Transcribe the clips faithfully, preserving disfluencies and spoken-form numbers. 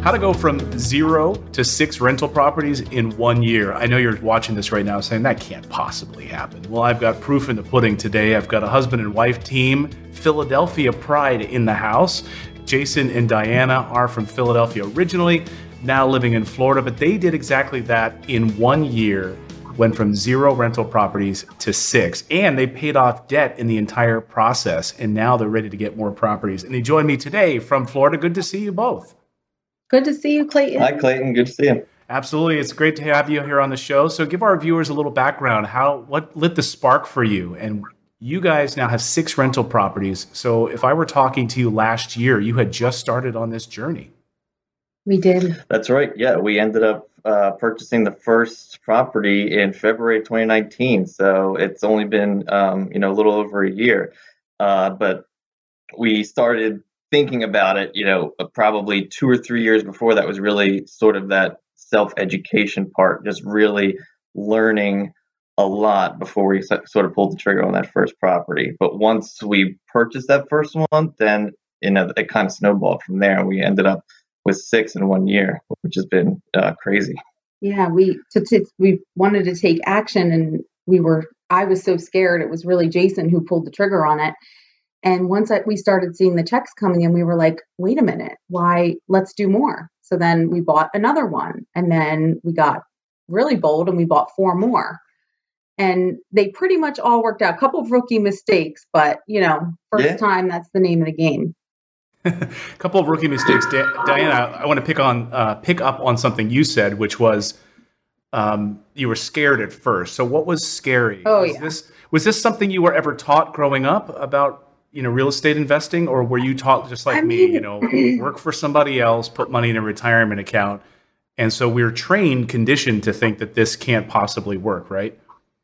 How to go from zero to six rental properties in one year. I know you're watching this right now saying that can't possibly happen. Well, I've got proof in the pudding today. I've got a husband and wife team, Philadelphia pride in the house. Jason and Diana are from Philadelphia originally, now living in Florida, but they did exactly that in one year. Went from zero rental properties to six, and they paid off debt in the entire process, and now they're ready to get more properties. And they join me today from Florida. Good to see you both. Good to see you, Clayton. Hi, Clayton. Good to see you. Absolutely. It's great to have you here on the show. So give our viewers a little background. How what lit the spark for you? And you guys now have six rental properties. So if I were talking to you last year, you had just started on this journey. We did. That's right. Yeah, we ended up uh, purchasing the first property in February twenty nineteen. So it's only been, um, you know, a little over a year. Uh, but we started thinking about it, you know, probably two or three years before that was really sort of that self-education part, just really learning a lot before we sort of pulled the trigger on that first property. But once we purchased that first one, then, you know, it kind of snowballed from there. We ended up with six in one year, which has been uh, crazy. Yeah, we to, to, we wanted to take action, and we were. I was so scared. It was really Jason who pulled the trigger on it. And once I, we started seeing the checks coming in, we were like, "Wait a minute, why? Let's do more." So then we bought another one, and then we got really bold, and we bought four more. And they pretty much all worked out. A couple of rookie mistakes, but you know, first yeah. time, that's the name of the game. A couple of rookie mistakes. Da- Diana, I want to pick on uh, pick up on something you said, which was um, you were scared at first. So what was scary? Oh, was yeah. This, was this something you were ever taught growing up about, you know, real estate investing, or were you taught just like I me, mean, you know, work for somebody else, put money in a retirement account, and so we're trained, conditioned to think that this can't possibly work, right?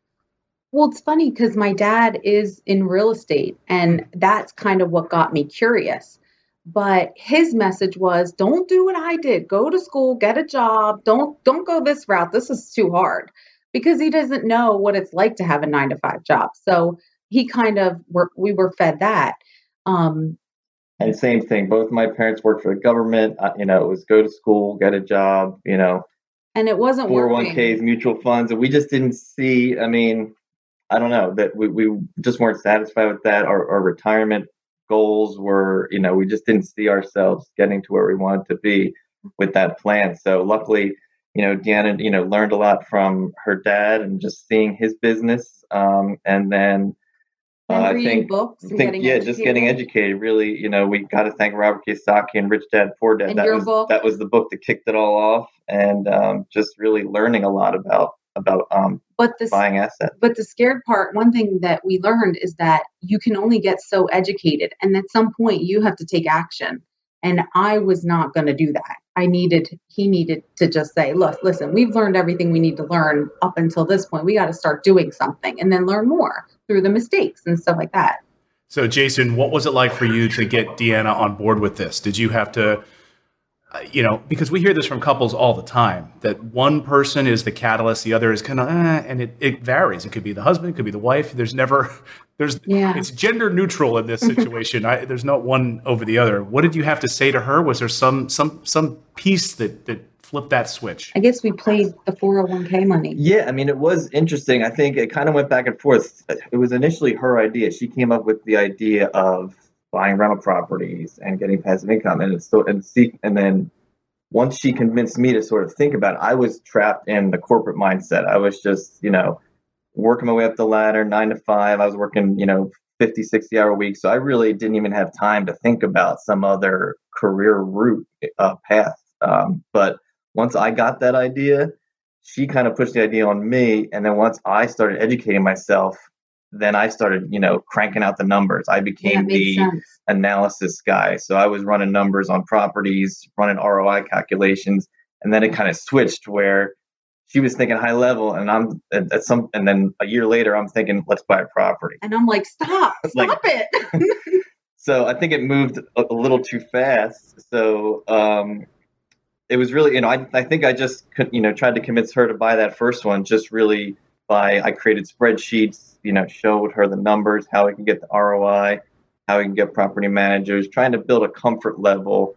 Well, it's funny because my dad is in real estate, and that's kind of what got me curious. But his message was, don't do what I did. Go to school, get a job. Don't don't go this route. This is too hard, because he doesn't know what it's like to have a nine to five job. So he kind of were, we were fed that. Um, and same thing. Both my parents worked for the government. Uh, you know, it was go to school, get a job. You know, and it wasn't four oh one working. k's, mutual funds, and we just didn't see. I mean, I don't know that we, we just weren't satisfied with that. Our, our retirement goals were, you know, we just didn't see ourselves getting to where we wanted to be with that plan. So luckily, you know, Deanna, you know, learned a lot from her dad and just seeing his business. Um, and then uh, And I reading think, books and think getting yeah, just getting educated. educated. Really, you know, we got to thank Robert Kiyosaki and Rich Dad Poor Dad. And that your was book. that was the book that kicked it all off, and um, just really learning a lot about about um, But the buying assets. But the scared part, one thing that we learned is that you can only get so educated. And at some point you have to take action. And I was not going to do that. I needed, he needed to just say, look, listen, we've learned everything we need to learn up until this point. We got to start doing something and then learn more through the mistakes and stuff like that. So Jason, what was it like for you to get Deanna on board with this? Did you have to, uh, you know, because we hear this from couples all the time, that one person is the catalyst, the other is kind of, eh, and it, it varies. It could be the husband, it could be the wife. There's never, there's, Yeah. it's gender neutral in this situation. I, there's not one over the other. What did you have to say to her? Was there some, some, some piece that, that flipped that switch? I guess we played the four oh one k money. Yeah, I mean, it was interesting. I think it kind of went back and forth. It was initially her idea. She came up with the idea of buying rental properties and getting passive income, and it's so and see, and then once she convinced me to sort of think about it, I was trapped in the corporate mindset. I was just, you know, working my way up the ladder, nine to five. I was working, you know, fifty, sixty hour weeks. So I really didn't even have time to think about some other career route uh, path. Um, but once I got that idea, she kind of pushed the idea on me. And then once I started educating myself, then I started, you know, cranking out the numbers. I became Yeah, the sense. analysis guy. So I was running numbers on properties, running R O I calculations. And then it kind of switched where she was thinking high level, and I'm at, at some, and then a year later, I'm thinking, let's buy a property. And I'm like, stop, Like- stop it. So I think it moved a, a little too fast. So um, it was really, you know, I, I think I just, could, you know, tried to convince her to buy that first one, just really by, I created spreadsheets, you know, showed her the numbers, how we can get the R O I, how we can get property managers, trying to build a comfort level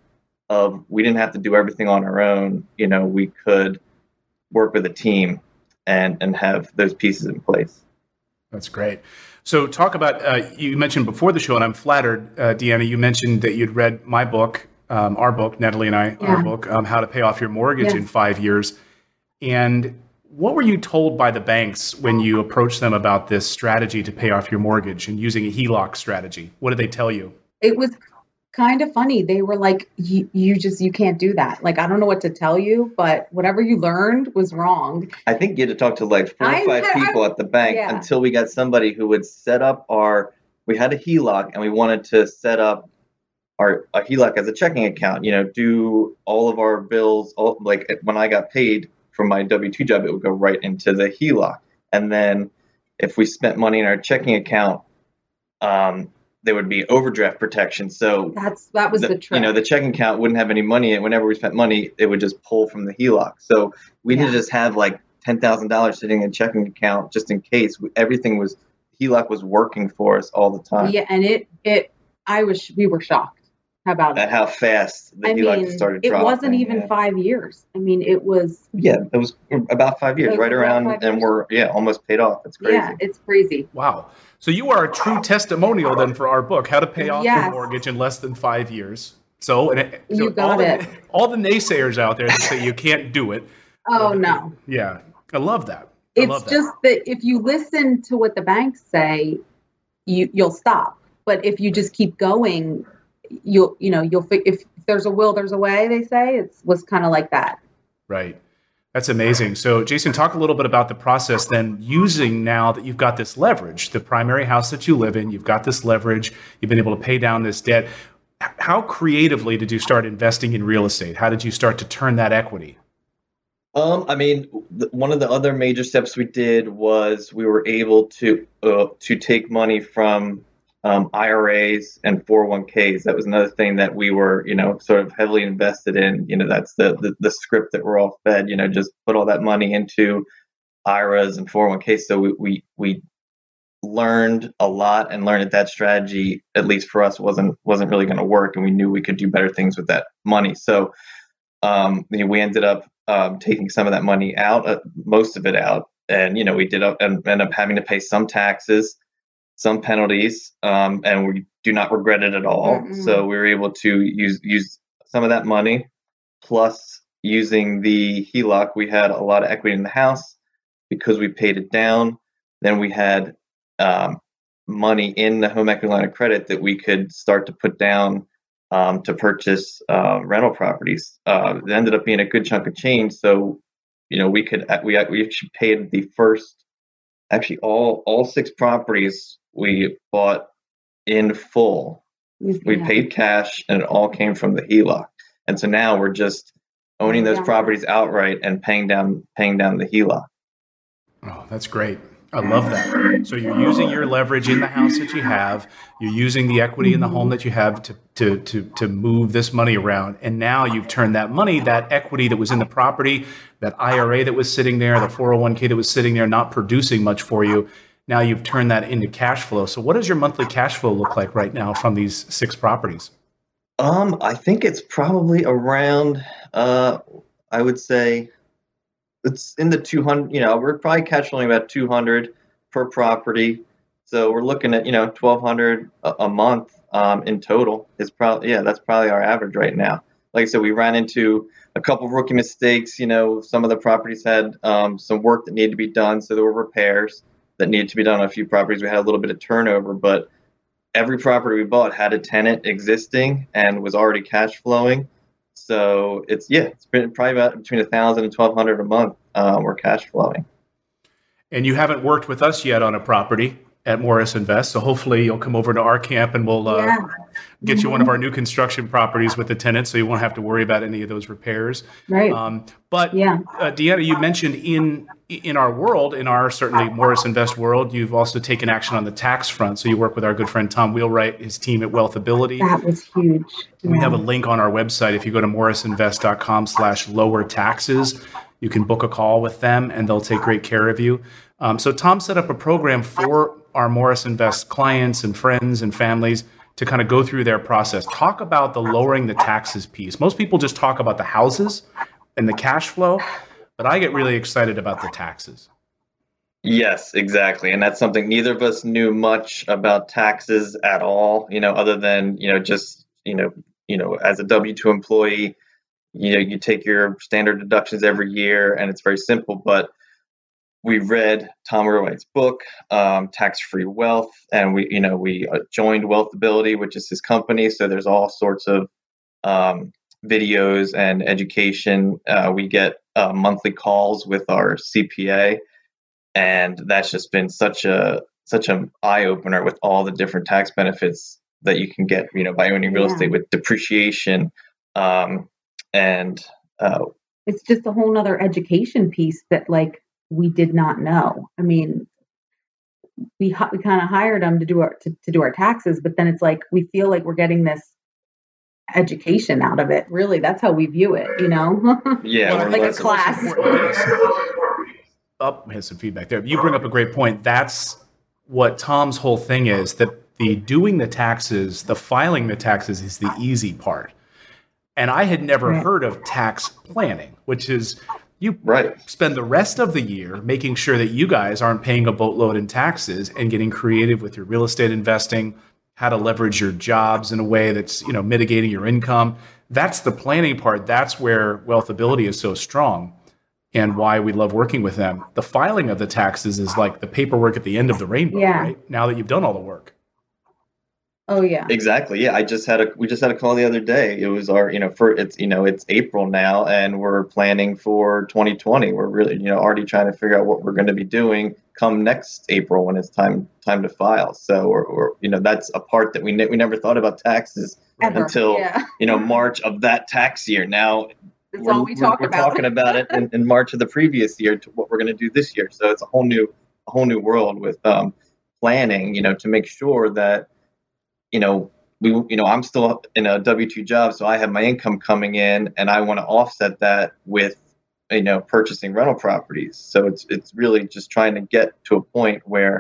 of we didn't have to do everything on our own. You know, we could work with a team and and have those pieces in place. That's great. So talk about, uh, you mentioned before the show, and I'm flattered, uh, Deanna, you mentioned that you'd read my book, um, our book, Natalie and I, Yeah. our book, um, How to Pay Off Your Mortgage Yes. in Five Years. And what were you told by the banks when you approached them about this strategy to pay off your mortgage and using a H E L O C strategy? What did they tell you? It was kind of funny. They were like, you, you just, you can't do that. Like, I don't know what to tell you, but whatever you learned was wrong. I think you had to talk to like four I- or five I- people at the bank yeah. until we got somebody who would set up our, we had a H E L O C and we wanted to set up our a H E L O C as a checking account, you know, do all of our bills, all, like when I got paid from my W two job, it would go right into the H E L O C. And then if we spent money in our checking account, um, there would be overdraft protection. So That's, that was the, the, trick. you know, the checking account wouldn't have any money. And whenever we spent money, it would just pull from the H E L O C. So we Yeah. didn't just have like ten thousand dollars sitting in a checking account just in case. We, everything was, H E L O C was working for us all the time. Yeah. And it, it, I was, we were shocked. How about At it? how fast the I H E L O C mean, started it dropping. wasn't even yeah. five years. I mean, it was, Yeah, it was about five years, It was right about around, five and years. we're, yeah, almost paid off. It's crazy. yeah, it's crazy. Wow. So you are a true testimonial then for our book, How to Pay Off Your Yes. Mortgage in Less Than Five Years. So, and it, You so got all it. The, all the naysayers out there that say you can't do it. Oh, uh, no. Yeah. I love that. I It's love that. just that if you listen to what the banks say, you, you'll stop. But if you just keep going, you'll, you know, you'll, fi- if there's a will, there's a way, they say. It was kind of like that. Right. That's amazing. So, Jason, talk a little bit about the process then using now that you've got this leverage, the primary house that you live in, you've got this leverage, you've been able to pay down this debt. H- How creatively did you start investing in real estate? How did you start to turn that equity? Um, I mean, th- one of the other major steps we did was we were able to uh, to take money from um, I R As and four oh one k's. That was another thing that we were, you know, sort of heavily invested in. You know, that's the the, the script that we're all fed. You know, just put all that money into I R As and four oh one k's. So we we we learned a lot and learned that that strategy, at least for us, wasn't wasn't really going to work, and we knew we could do better things with that money. So um, you know, we ended up um, taking some of that money out, uh, most of it out, and you know, we did up and end up having to pay some taxes, some penalties, um, and we do not regret it at all. Mm-mm. So we were able to use use some of that money, plus using the H E L O C. We had a lot of equity in the house because we paid it down. Then we had um, money in the home equity line of credit that we could start to put down um, to purchase uh, rental properties. Uh, it ended up being a good chunk of change. So, you know, we could we we actually paid the first, actually all all six properties we bought in full. We Yeah. paid cash, and it all came from the H E L O C. And so now we're just owning those Yeah. properties outright and paying down paying down the H E L O C. Oh, that's great. I love that. So you're using your leverage in the house that you have. You're using the equity in the home that you have to, to, to, to move this money around. And now you've turned that money, that equity that was in the property, that I R A that was sitting there, the four oh one k that was sitting there, not producing much for you. Now you've turned that into cash flow. So what does your monthly cash flow look like right now from these six properties? Um, I think it's probably around, uh, I would say it's in the two hundred, you know, we're probably cash flowing about two hundred per property. So we're looking at, you know, twelve hundred a, a month um, in total. Is probably, yeah, that's probably our average right now. Like I said, we ran into a couple of rookie mistakes. You know, some of the properties had um, some work that needed to be done. So there were repairs that needed to be done on a few properties. We had a little bit of turnover, but every property we bought had a tenant existing and was already cash flowing. So it's, yeah, it's been probably about between a thousand and twelve hundred a month. Um, we're cash flowing. And you haven't worked with us yet on a property at Morris Invest. So hopefully you'll come over to our camp and we'll uh, Yeah. get you one of our new construction properties with the tenant, so you won't have to worry about any of those repairs. Right. Um, but Yeah. uh, Deanna, you mentioned in in our world, in our certainly Morris Invest world, you've also taken action on the tax front. So you work with our good friend Tom Wheelwright, his team at Wealthability. That was huge. We Yeah. have a link on our website. If you go to morrisinvest.com slash lower taxes, you can book a call with them and they'll take great care of you. Um, so Tom set up a program for our Morris Invest clients and friends and families to kind of go through their process. Talk about the lowering the taxes piece. Most people just talk about the houses and the cash flow, but I get really excited about the taxes. Yes, exactly. And that's something neither of us knew much about taxes at all, you know, other than, you know, just, you know, you know, as a W two employee, you know, you take your standard deductions every year and it's very simple, but we read Tom Erwhite's book, um, Tax-Free Wealth, and we, you know, we uh, joined Wealthability, which is his company. So there's all sorts of um, videos and education. Uh, we get uh, monthly calls with our C P A, and that's just been such a such an eye opener with all the different tax benefits that you can get, you know, by owning real yeah. estate with depreciation, um, and uh, it's just a whole nother education piece that, like, we did not know. I mean, we we kind of hired them to do our to, to do our taxes, but then it's like we feel like we're getting this education out of it. Really, that's how we view it, you know? Yeah, well, like a class. Oh, here's some feedback there. You bring up a great point. That's what Tom's whole thing is, that the doing the taxes, the filing the taxes is the easy part. And I had never right. heard of tax planning, which is you right. spend the rest of the year making sure that you guys aren't paying a boatload in taxes and getting creative with your real estate investing, how to leverage your jobs in a way that's, you know, mitigating your income. That's the planning part. That's where Wealthability is so strong and why we love working with them. The filing of the taxes is like the paperwork at the end of the rainbow, yeah. right? Now that you've done all the work. Oh yeah, exactly. Yeah, I just had a we just had a call the other day. It was our, you know, for it's, you know, it's April now, and we're planning for twenty twenty. We're really, you know, already trying to figure out what we're going to be doing come next April when it's time time to file. So, or, or you know, that's a part that we ne- we never thought about taxes Ever. until yeah. you know March of that tax year. Now that's we're, all we talk we're, about. we're talking about it in, in March of the previous year to what we're going to do this year. So it's a whole new a whole new world with um, planning. You know, to make sure that you know. We, you know, I'm still in a W two job, so I have my income coming in, and I want to offset that with, you know, purchasing rental properties. So it's it's really just trying to get to a point where,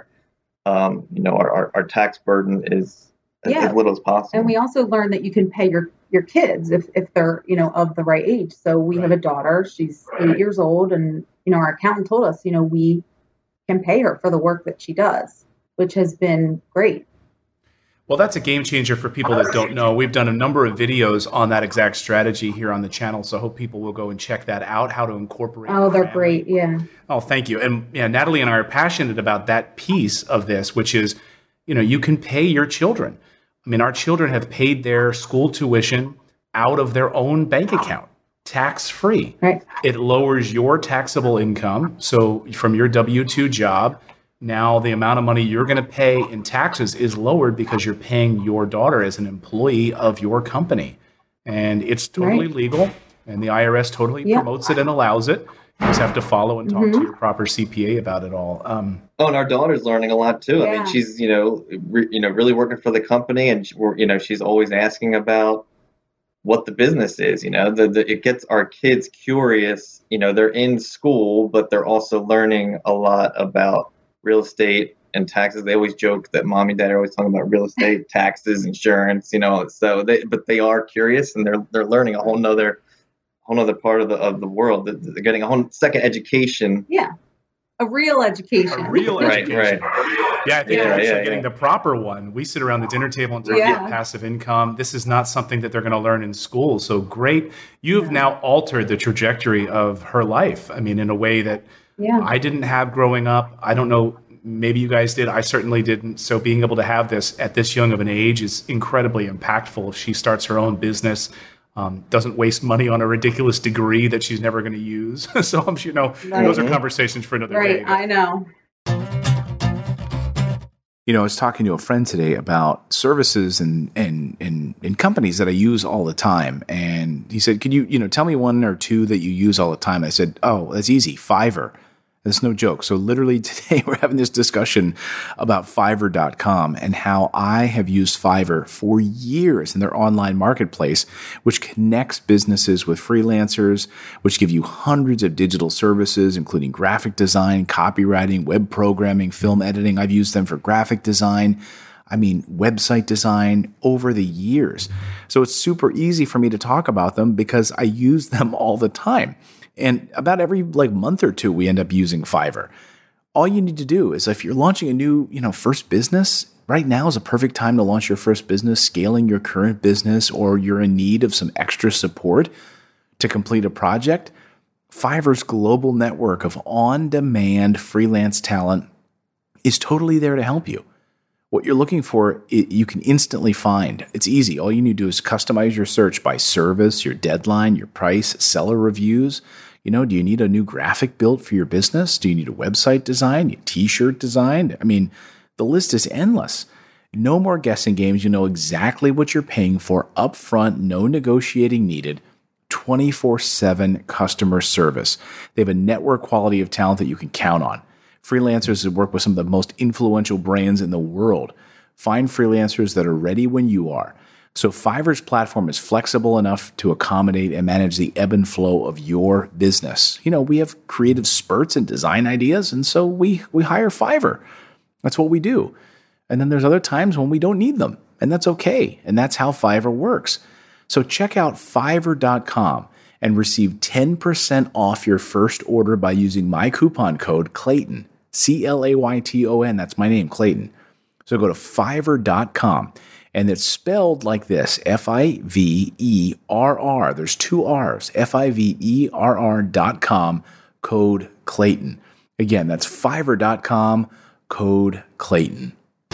um, you know, our, our, our tax burden is as, yeah. as little as possible. And we also learned that you can pay your your kids if if they're, you know, of the right age. So we right. have a daughter; she's right. eight years old, and you know, our accountant told us, you know, we can pay her for the work that she does, which has been great. Well, that's a game changer for people that don't know. We've done a number of videos on that exact strategy here on the channel, so I hope people will go and check that out, how to incorporate. Oh, they're great, yeah. Oh, thank you. And yeah, Natalie and I are passionate about that piece of this, which is, you know, you can pay your children. I mean, our children have paid their school tuition out of their own bank account, tax-free. Right. It lowers your taxable income. So from your W two job, now the amount of money you're going to pay in taxes is lowered because you're paying your daughter as an employee of your company. And it's totally right. legal, and the I R S totally yep. promotes it and allows it. You just have to follow and talk mm-hmm. to your proper C P A about it all. Um, oh, and our daughter's learning a lot too. Yeah. I mean, she's, you know, re, you know, really working for the company, and we're, you know, she's always asking about what the business is. You know, the, the it gets our kids curious. You know, they're in school, but they're also learning a lot about real estate and taxes. They always joke that mom and dad are always talking about real estate, taxes, insurance, you know, so they, but they are curious, and they're, they're learning a whole nother, whole nother part of the, of the world. They're getting a whole second education. Yeah. A real education. A real education. Right, right. Yeah, I think yeah, they're actually yeah, getting yeah. the proper one. We sit around the dinner table and talk yeah. about passive income. This is not something that they're going to learn in school. So great. You've yeah. now altered the trajectory of her life. I mean, in a way that yeah. I didn't have growing up. I don't know. Maybe you guys did. I certainly didn't. So being able to have this at this young of an age is incredibly impactful. If she starts her own business, um, doesn't waste money on a ridiculous degree that she's never going to use. So I'm sure, you know, right. those are conversations for another right. day. Right, I know. You know, I was talking to a friend today about services and, and, and, and companies that I use all the time. And he said, could you, you know, tell me one or two that you use all the time? I said, oh, that's easy. Fiverr. That's no joke. So literally today we're having this discussion about Fiverr dot com and how I have used Fiverr for years in their online marketplace, which connects businesses with freelancers, which give you hundreds of digital services, including graphic design, copywriting, web programming, film editing. I've used them for graphic design. I mean, website design over the years. So it's super easy for me to talk about them because I use them all the time. And about every like month or two, we end up using Fiverr. All you need to do is if you're launching a new, you know, first business, right now is a perfect time to launch your first business, scaling your current business, or you're in need of some extra support to complete a project. Fiverr's global network of on-demand freelance talent is totally there to help you. What you're looking for, it, you can instantly find. It's easy. All you need to do is customize your search by service, your deadline, your price, seller reviews. You know, do you need a new graphic built for your business? Do you need a website design, a t-shirt design? I mean, the list is endless. No more guessing games. You know exactly what you're paying for upfront, no negotiating needed. twenty-four seven customer service. They have a network quality of talent that you can count on. Freelancers that work with some of the most influential brands in the world. Find freelancers that are ready when you are. So Fiverr's platform is flexible enough to accommodate and manage the ebb and flow of your business. You know, we have creative spurts and design ideas, and so we we hire Fiverr. That's what we do. And then there's other times when we don't need them, and that's okay. And that's how Fiverr works. So check out fiverr dot com and receive ten percent off your first order by using my coupon code Clayton, C L A Y T O N. That's my name, Clayton. So go to fiverr dot com, and it's spelled like this, F I V E R R. There's two R's, F I V E R R dot com, code Clayton. Again, that's fiverr dot com, code Clayton.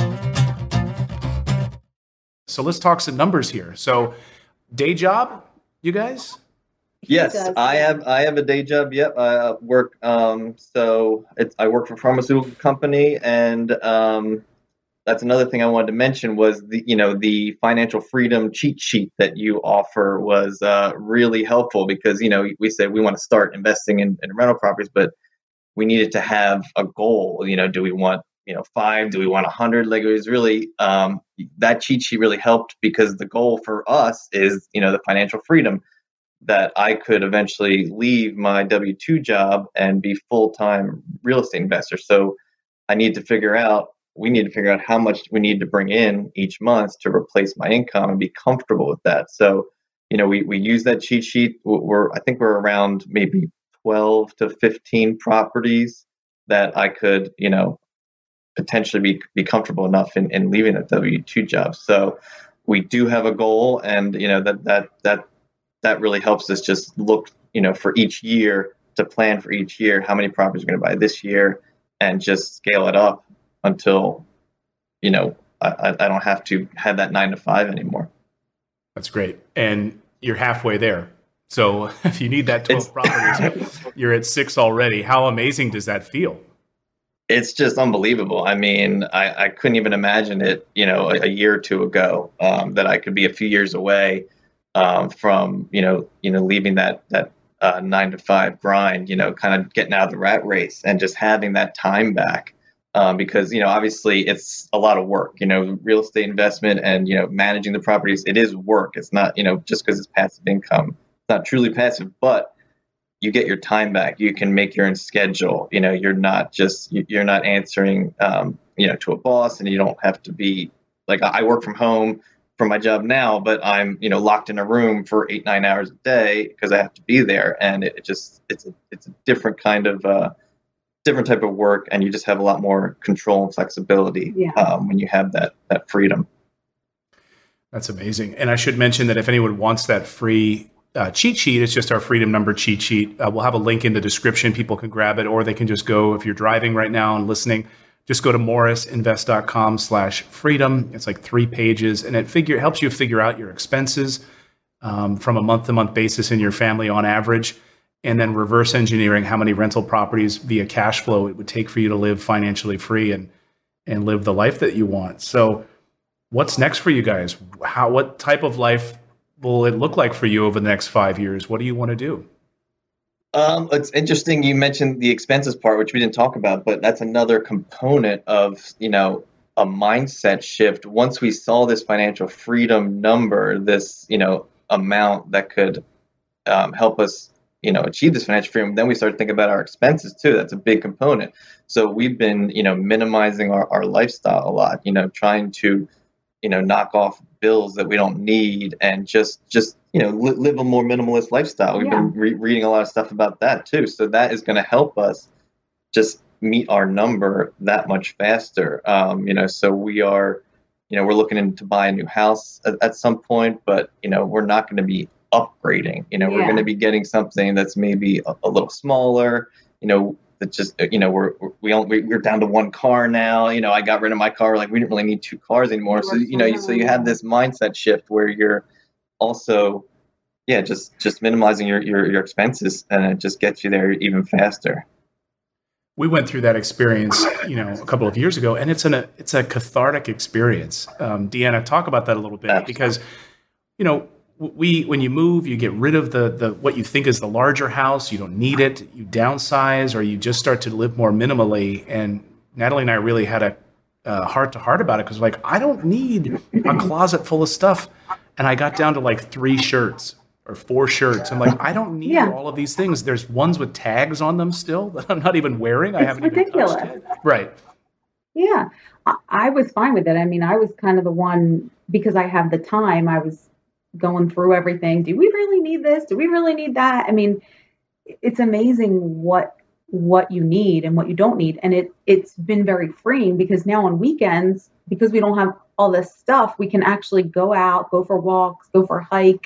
So let's talk some numbers here. So day job, you guys? Yes, I have. I have a day job. Yep, I work. Um, so it's I work for a pharmaceutical company, and um, that's another thing I wanted to mention was the you know the financial freedom cheat sheet that you offer was uh, really helpful because you know we said we want to start investing in, in rental properties, but we needed to have a goal. You know, do we want you know five? Do we want a hundred? Like it was really um, that cheat sheet really helped because the goal for us is you know the financial freedom. That I could eventually leave my W two job and be full-time real estate investor. So I need to figure out, we need to figure out how much we need to bring in each month to replace my income and be comfortable with that. So, you know, we, we use that cheat sheet. We're, I think we're around maybe twelve to fifteen properties that I could, you know, potentially be, be comfortable enough in, in leaving a W two job. So we do have a goal and, you know, that, that, that, that really helps us just look, you know, for each year to plan for each year, how many properties we're going to buy this year and just scale it up until, you know, I, I don't have to have that nine to five anymore. That's great. And you're halfway there. So if you need that twelve properties, you're at six already. How amazing does that feel? It's just unbelievable. I mean, I, I couldn't even imagine it, you know, a, a year or two ago um, that I could be a few years away Um, from you know you know leaving that that uh, nine to five grind, you know, kind of getting out of the rat race and just having that time back um, because you know obviously it's a lot of work. You know, real estate investment and you know managing the properties, it is work. It's not you know just because it's passive income, it's not truly passive, but you get your time back. You can make your own schedule. You know, you're not just you're not answering um, you know to a boss, and you don't have to be like I work from home for my job now, but I'm, you know, locked in a room for eight, nine hours a day because I have to be there. And it, it just, it's a, it's a different kind of, uh, different type of work. And you just have a lot more control and flexibility yeah. um, when you have that, that freedom. That's amazing. And I should mention that if anyone wants that free uh, cheat sheet, it's just our freedom number cheat sheet. Uh, we'll have a link in the description. People can grab it, or they can just go, if you're driving right now and listening, just go to morrisinvest.com slash freedom. It's like three pages, and it figure it helps you figure out your expenses um, from a month-to-month basis in your family on average, and then reverse engineering how many rental properties via cash flow it would take for you to live financially free and and live the life that you want. So what's next for you guys? How what type of life will it look like for you over the next five years? What do you want to do? Um, it's interesting you mentioned the expenses part, which we didn't talk about, but that's another component of, you know, a mindset shift. Once we saw this financial freedom number, this, you know, amount that could um, help us, you know, achieve this financial freedom, then we start to think about our expenses too. That's a big component. So we've been, you know, minimizing our, our lifestyle a lot, you know, trying to, you know, knock off bills that we don't need and just, just, you know, li- live a more minimalist lifestyle. We've yeah. been re- reading a lot of stuff about that too. So that is going to help us just meet our number that much faster. Um, you know, so we are, you know, we're looking into buy a new house at, at some point, but, you know, we're not going to be upgrading. You know, yeah. we're going to be getting something that's maybe a, a little smaller, you know, that just, you know, we're, we only, we're down to one car now. You know, I got rid of my car. Like we didn't really need two cars anymore. So, you know, so you have this mindset shift where you're also, yeah, just, just minimizing your, your, your expenses, and it just gets you there even faster. We went through that experience, you know, a couple of years ago, and it's an, a, it's a cathartic experience. Um, Deanna, talk about that a little bit. Absolutely. Because, you know, we, when you move, you get rid of the, the, what you think is the larger house. You don't need it. You downsize, or you just start to live more minimally. And Natalie and I really had a, a heart to heart about it, because like, I don't need a closet full of stuff. And I got down to like three shirts or four shirts. I'm like, I don't need yeah. all of these things. There's ones with tags on them still that I'm not even wearing. I it's haven't ridiculous. even touched it. Right. Yeah. I, I was fine with it. I mean, I was kind of the one, because I have the time, I was going through everything. Do we really need this? Do we really need that? I mean, it's amazing what what you need and what you don't need. And it, it's been very freeing, because now on weekends, because we don't have all this stuff, we can actually go out, go for walks, go for a hike.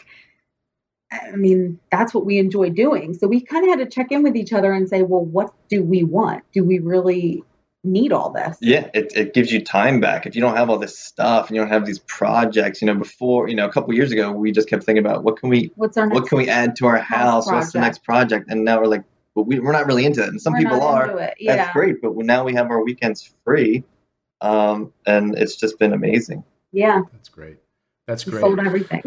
I mean, that's what we enjoy doing. So we kind of had to check in with each other and say, well, what do we want? Do we really need all this? Yeah, it, it gives you time back. If you don't have all this stuff and you don't have these projects, you know, before, you know, a couple of years ago, we just kept thinking about what can we, What's our what can we add to our house? Project? What's the next project? And now we're like, well, we, we're not really into it. And some we're people are. Yeah. That's great. But now we have our weekends free. Um, and it's just been amazing. Yeah. That's great. That's great. We sold everything.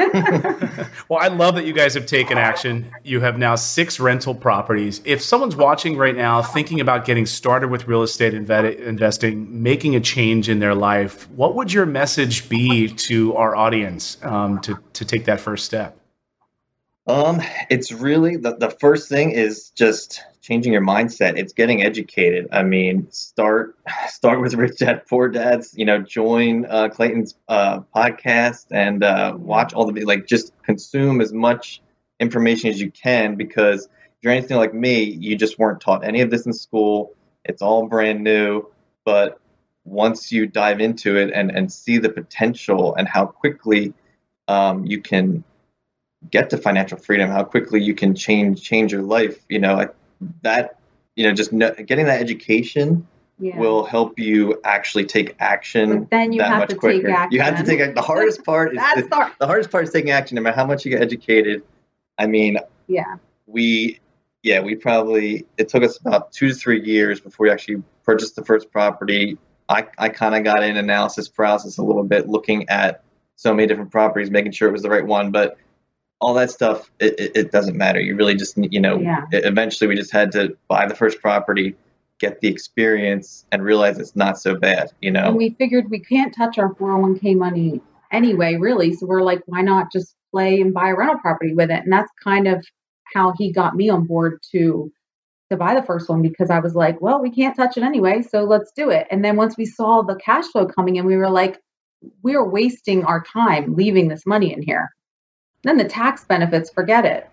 Well, I love that you guys have taken action. You have now six rental properties. If someone's watching right now thinking about getting started with real estate inve- investing, making a change in their life, what would your message be to our audience um, to, to take that first step? Um, it's really, the, the first thing is just changing your mindset. It's getting educated. I mean, start start with Rich Dad Poor Dads, you know, join uh, Clayton's uh, podcast and uh, watch all the, like, just consume as much information as you can, because if you're anything like me, you just weren't taught any of this in school. It's all brand new. But once you dive into it and, and see the potential and how quickly um, you can get to financial freedom, how quickly you can change change your life, you know, that, you know, just no, getting that education yeah. will help you actually take action. But then you that have much to quicker. take action. You have to take the hardest part. Is, That's the, the hardest part is taking action. No matter how much you get educated. I mean, yeah, we, yeah, we probably, it took us about two to three years before we actually purchased the first property. I, I kind of got in analysis paralysis a little bit, looking at so many different properties, making sure it was the right one, but all that stuff, it, it, it doesn't matter. You really just, you know, yeah. eventually we just had to buy the first property, get the experience, and realize it's not so bad, you know? And we figured we can't touch our four oh one k money anyway, really. So we're like, why not just play and buy a rental property with it? And that's kind of how he got me on board to, to buy the first one, because I was like, well, we can't touch it anyway, so let's do it. And then once we saw the cash flow coming in, we were like, we're wasting our time leaving this money in here. Then the tax benefits, forget it.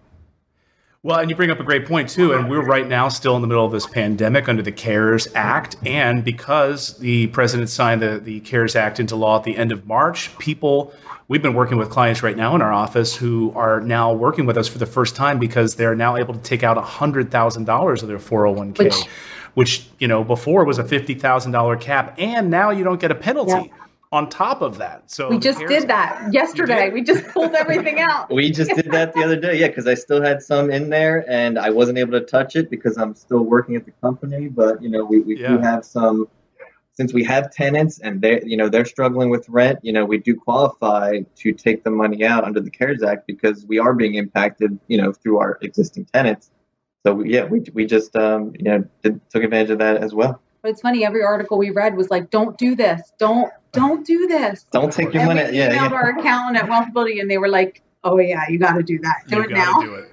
Well, and you bring up a great point too, and we're right now still in the middle of this pandemic under the CARES Act, and because the president signed the, the CARES Act into law at the end of March, people, we've been working with clients right now in our office who are now working with us for the first time because they're now able to take out one hundred thousand dollars of their four oh one k, which, which you know, before was a fifty thousand dollars cap, and now you don't get a penalty. Yep. On top of that. So we just did that yesterday. We just pulled everything out. We just did that the other day. Yeah. Cause I still had some in there and I wasn't able to touch it because I'm still working at the company, but you know, we, we yeah. do have some, since we have tenants and they, you know, they're struggling with rent, you know, we do qualify to take the money out under the CARES Act because we are being impacted, you know, through our existing tenants. So we, yeah, we, we just, um, you know, did, took advantage of that as well. But it's funny, every article we read was like, don't do this. Don't, don't do this. Don't take your and money. We yeah. emailed yeah. our accountant at Wealthability and they were like, oh yeah, you got to do that. Do you it now. Do it.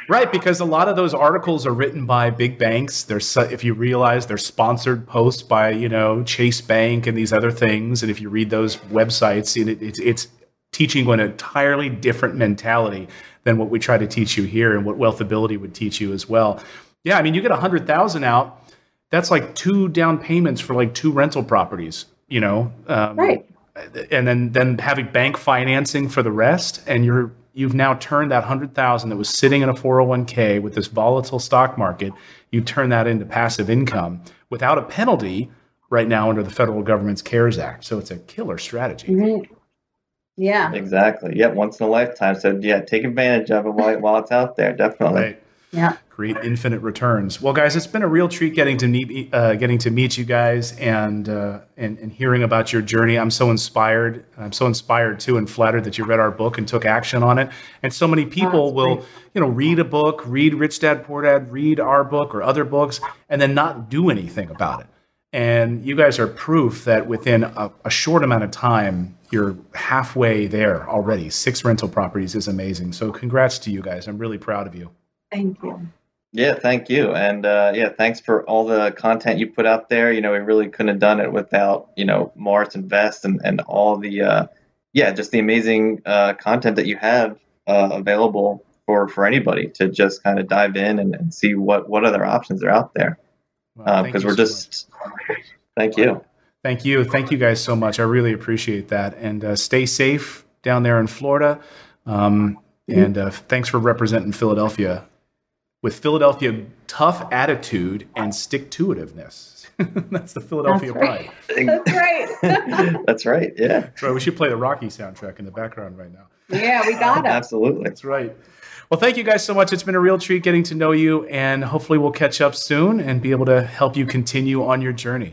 Right, because a lot of those articles are written by big banks. They're, if you realize, they're sponsored posts by, you know, Chase Bank and these other things. And if you read those websites, it, it's, it's teaching you an entirely different mentality than what we try to teach you here and what Wealthability would teach you as well. Yeah, I mean, you get a hundred thousand out. That's like two down payments for like two rental properties, you know, um, right? And then then having bank financing for the rest, and you're you've now turned that hundred thousand that was sitting in a four oh one k with this volatile stock market. You turn that into passive income without a penalty right now under the federal government's CARES Act. So it's a killer strategy. Mm-hmm. Yeah, exactly. Yeah, once in a lifetime. So yeah, take advantage of it while while it's out there. Definitely. Right. Yeah. Create infinite returns. Well, guys, it's been a real treat getting to meet uh, getting to meet you guys and, uh, and and hearing about your journey. I'm so inspired. I'm so inspired too, and flattered that you read our book and took action on it. And so many people oh, will, great. you know, read a book, read Rich Dad Poor Dad, read our book or other books, and then not do anything about it. And you guys are proof that within a, a short amount of time, you're halfway there already. Six rental properties is amazing. So congrats to you guys. I'm really proud of you. Thank you. Yeah, thank you. And uh, yeah, thanks for all the content you put out there. You know, we really couldn't have done it without, you know, Mars Invest and, and all the, uh, yeah, just the amazing uh, content that you have uh, available for, for anybody to just kind of dive in and, and see what, what other options are out there. Because well, uh, we're so just, much. thank you. Thank you. Thank you guys so much. I really appreciate that. And uh, stay safe down there in Florida. Um, and uh, thanks for representing Philadelphia with Philadelphia tough attitude and stick-to-itiveness. That's the Philadelphia That's right. pride. That's right. That's right. Yeah. That's right. We should play the Rocky soundtrack in the background right now. Yeah, we got it. Absolutely. That's right. Well, thank you guys so much. It's been a real treat getting to know you, and hopefully we'll catch up soon and be able to help you continue on your journey.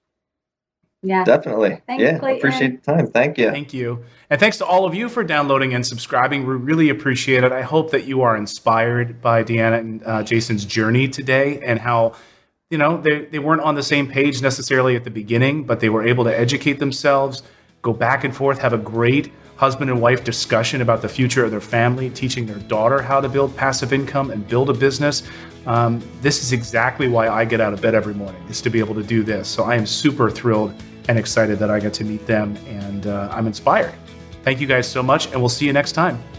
Yeah, definitely. Thanks, yeah, Clayton. Appreciate the time. Thank you. Thank you. And thanks to all of you for downloading and subscribing. We really appreciate it. I hope that you are inspired by Deanna and uh, Jason's journey today and how, you know, they, they weren't on the same page necessarily at the beginning, but they were able to educate themselves, go back and forth, have a great husband and wife discussion about the future of their family, teaching their daughter how to build passive income and build a business. Um, this is exactly why I get out of bed every morning, is to be able to do this. So I am super thrilled and excited that I get to meet them, and uh, I'm inspired. Thank you guys so much, and we'll see you next time.